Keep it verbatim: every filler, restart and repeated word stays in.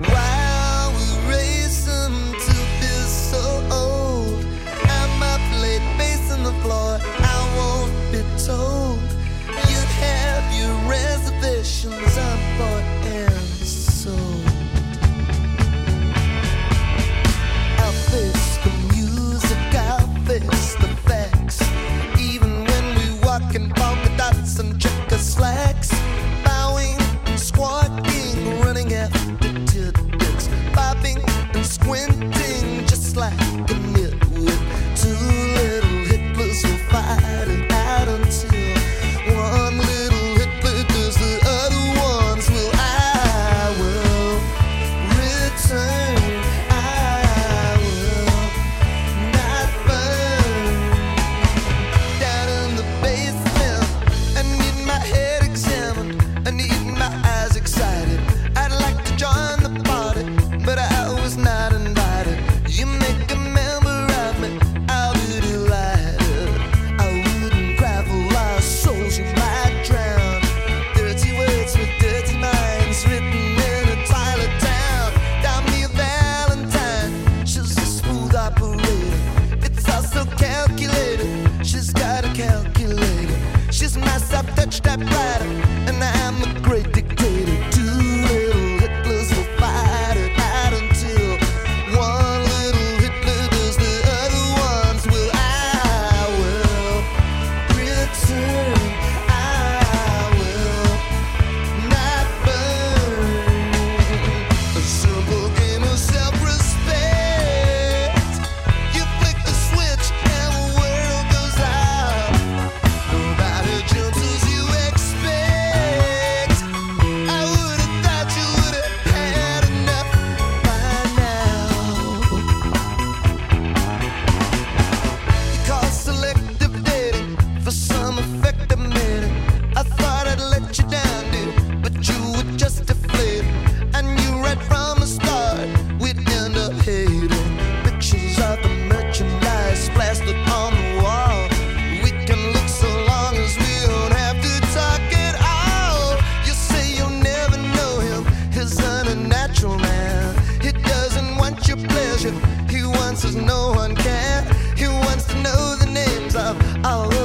While we race them to be so old, and my plate facing the floor, I won't be told. You have your reservations, I'm bought and sold. I'll face the music, I'll face the facts. Even when we walk in polka dots and checker slacks, bowing and squawking, running after tidbits, bobbing and squinting just like a nitwit. Two little Hitlers will fight it out until one little Hitler does the other ones. Will I will return, I will not burn. Down in the basement, I need my head examined, I need my eyes excited. I'd like to join the party, but I was not invited. You make a member of me, I'll be delighted. I wouldn't cry for lost souls, you might drown. Dirty words with dirty minds written in a twilight town. Down me a Valentine, she's a smooth operator. It's all so calculated, she's got a calculator. She's my soft-touch typewriter, and I'm a great dictator. Two little Hitlers will fight it out until one little Hitler does the other ones. Will I will return, I will not burn. A simple game of self-respect. You flick the switch and the world goes out. Nobody jumps as you expect. I would have thought you would have had enough by now. You call selective dating for some effective meaning. I thought I'd let you down, dude, but you were just deflated. I knew right from the start we'd end up hating. Pictures of the merchandise plastered on the wall. We can look so long as we don't have to talk at all. You say you'll never know him, he's an unnatural man. He doesn't want your pleasure, he wants us no one can. He wants to know the names of all